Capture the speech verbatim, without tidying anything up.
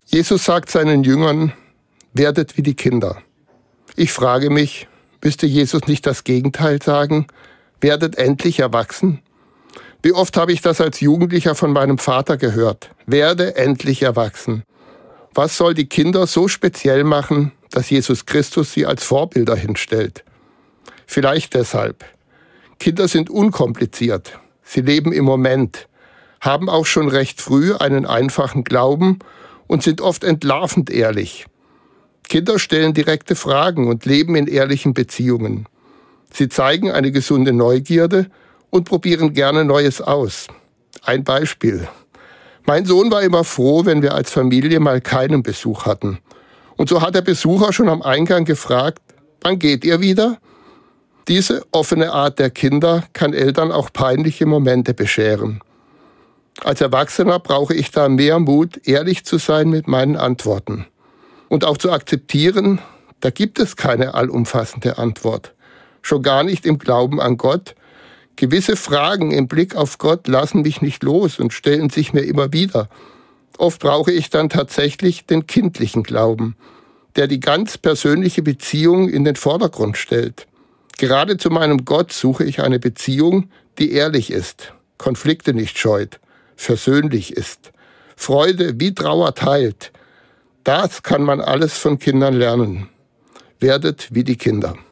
Jesus sagt seinen Jüngern, werdet wie die Kinder. Ich frage mich, müsste Jesus nicht das Gegenteil sagen? Werdet endlich erwachsen? Wie oft habe ich das als Jugendlicher von meinem Vater gehört? Werde endlich erwachsen. Was soll die Kinder so speziell machen, dass Jesus Christus sie als Vorbilder hinstellt? Vielleicht deshalb. Kinder sind unkompliziert. Sie leben im Moment, haben auch schon recht früh einen einfachen Glauben und sind oft entlarvend ehrlich. Kinder stellen direkte Fragen und leben in ehrlichen Beziehungen. Sie zeigen eine gesunde Neugierde und probieren gerne Neues aus. Ein Beispiel. Mein Sohn war immer froh, wenn wir als Familie mal keinen Besuch hatten. Und so hat der Besucher schon am Eingang gefragt, wann geht ihr wieder? Diese offene Art der Kinder kann Eltern auch peinliche Momente bescheren. Als Erwachsener brauche ich da mehr Mut, ehrlich zu sein mit meinen Antworten. Und auch zu akzeptieren, da gibt es keine allumfassende Antwort. Schon gar nicht im Glauben an Gott. Gewisse Fragen im Blick auf Gott lassen mich nicht los und stellen sich mir immer wieder. Oft brauche ich dann tatsächlich den kindlichen Glauben, der die ganz persönliche Beziehung in den Vordergrund stellt. Gerade zu meinem Gott suche ich eine Beziehung, die ehrlich ist, Konflikte nicht scheut, versöhnlich ist, Freude wie Trauer teilt. Das kann man alles von Kindern lernen. Werdet wie die Kinder.